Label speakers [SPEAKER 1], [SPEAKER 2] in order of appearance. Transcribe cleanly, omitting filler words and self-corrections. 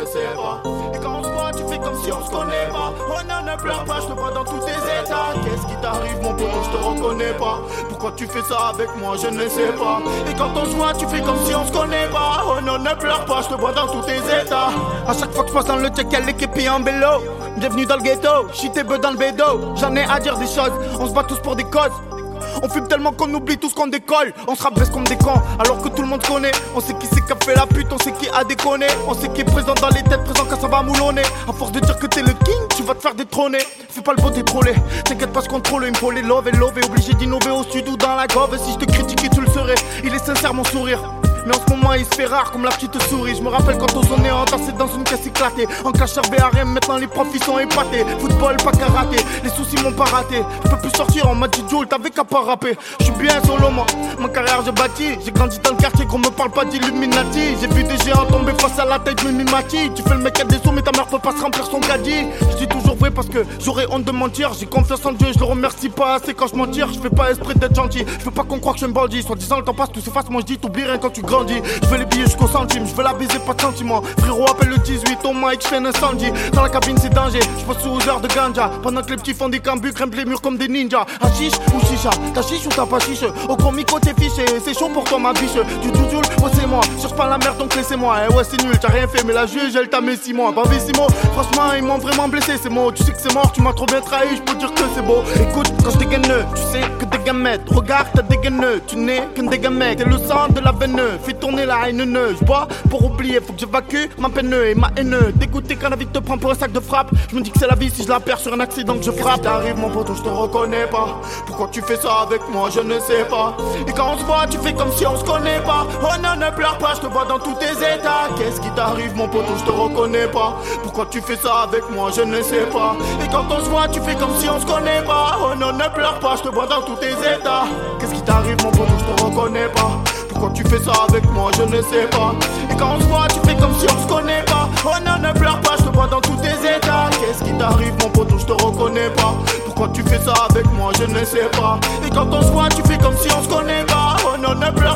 [SPEAKER 1] sais pas. Et quand on se voit, tu fais comme si on se connaît pas. Oh non, ne pleure pas, je te vois dans tous tes états. Qu'est-ce qui t'arrive, mon pote, je te reconnais pas. Pourquoi tu fais ça avec moi, je ne sais pas. Et quand on se voit, tu fais comme si on se connaît pas. Oh non, ne pleure pas, je te vois dans tous tes états. À chaque fois que je passe dans le check, elle est képée en vélo. Bienvenue dans le ghetto, j'suis tes bœufs dans le bédo. J'en ai à dire des choses, on se bat tous pour des causes. On fume tellement qu'on oublie tout ce qu'on décolle. On se rabaisse comme des cons alors que tout le monde connaît. On sait qui c'est qui a fait la pute, on sait qui a déconné. On sait qui est présent dans les têtes, présent quand ça va moulonner. À force de dire que t'es le king, tu vas te faire détrôner. Fais pas le beau, t'es trollé. T'inquiète pas, je contrôle, il me faut les love et love. Obligé d'innover au sud ou dans la gove. Si je te critiquais, tu le serais. Il est sincère mon sourire. Mais en ce moment il se fait rare comme la petite souris. Je me rappelle quand on sonnait en dansait dans une caisse éclatée. En cachère BRM, maintenant les profs ils sont épatés. Football pas karaté, les soucis m'ont pas raté. Je peux plus sortir, on m'a dit Joel, t'avais qu'à pas rapper. Je suis bien solo moi, ma carrière j'ai bâti. J'ai grandi dans le quartier, qu'on me parle pas d'Illuminati. J'ai vu des géants tomber face à la tête de Mimati. Tu fais le mec à des sous mais ta mère peut pas se remplir son caddie. Je dis toujours vrai parce que j'aurais honte de mentir. J'ai confiance en Dieu, je le remercie pas assez quand je m'en tire. Je fais pas esprit d'être gentil, je veux pas qu'on croie que je suis un bandit. Soit disant le temps passe, tout s'efface, moi je dis t'oublies rien quand tu grandis. Je veux les billets jusqu'au centime, je veux la baiser, pas de sentiments. Frérot appelle le 18 au mic, je fais un incendie. Dans la cabine c'est danger, je passe sous heures de ganja. Pendant que les petits font des cambus, grimpent les murs comme des ninjas. Hachiche ou chicha, t'as chiche ou t'as pas chiche. Au gros micro t'es fiché, c'est chaud pour toi ma biche. Du doudoul, ouais c'est moi, cherche pas la merde donc laissez-moi. Eh ouais c'est nul, t'as rien fait mais la juge elle t'a mis 6 mois. Bavissimo, franchement ils m'ont vraiment blessé ces mots. Tu sais que c'est mort, tu m'as trop bien trahi, je peux dire que c'est beau. Écoute, quand je dégaine, tu sais que des gamètes. Regarde t'as dégaine, tu n'es qu'un dégât mec. T'es le sang de la veine, fais tourner la haine. Je bois pour oublier, faut que j'évacue ma peine et ma haine. Dégoûté quand la vie te prend pour un sac de frappe. Je me dis que c'est la vie si je la perds sur un accident que je frappe. T'arrives mon poteau, je te reconnais pas. Pourquoi tu fais ça avec moi, je ne sais pas. Et quand on se voit, tu fais comme si on se connaît pas. Oh non, ne pleure pas, je te vois dans tous tes états. Qu'est-ce qui t'arrive mon poteau, je te reconnais pas. Pourquoi tu fais ça avec moi, je ne sais pas. Et quand on se voit, tu fais comme si on se connaît pas. Oh non, ne pleure pas, je te vois dans tous tes états. Qu'est-ce qui t'arrive mon poteau, je te reconnais pas. Pourquoi tu fais ça avec moi, je ne sais pas. Et quand on se voit, tu fais comme si on se connaît pas. Oh non, ne pleure pas, je te vois dans tous tes états. Qu'est-ce qui t'arrive, mon poteau, je te reconnais pas. Pourquoi tu fais ça avec moi, je ne sais pas. Et quand on se voit, tu fais comme si on se connaît pas. Oh non, ne pleure